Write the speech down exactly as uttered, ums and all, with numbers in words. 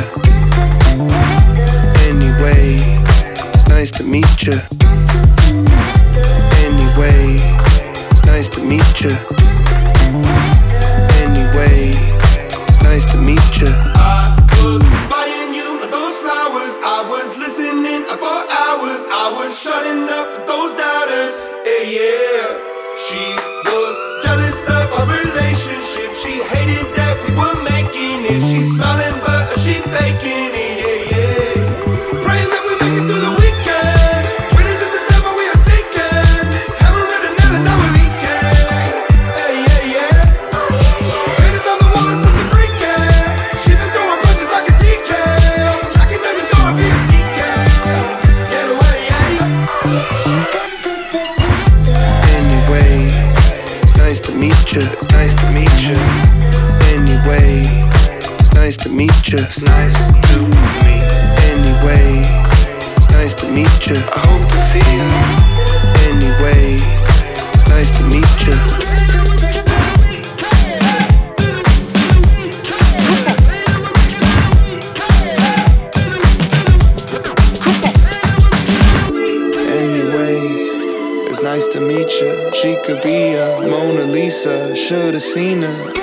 Anyway, it's nice to meet you. Anyway, it's nice to meet you. Anyway, it's nice to meet you. I was buying you those flowers. I was listening for hours. I was shutting up those doubters. Yeah, yeah. She was jealous of our relationship. She hated that we were making it. She's smiling but she faking it. Yeah, yeah. Praying that we make it through the weekend. Winters in December we are sinking. Hammer and a nail and now we're leaking. Hey, yeah, yeah. Painted on the wall is something freaking. She been throwing punches like a T K. I can never do it, be a sneaky. Get away, yeah. Anyway, it's nice to meet you. It's nice to meet you. Anyway, it's nice to meet you. It's nice to meet. Anyway, it's nice to meet you. I hope to see you. Anyway, it's nice to meet you. Anyways, it's nice to meet you. She could be a Mona Lisa. Should've seen her.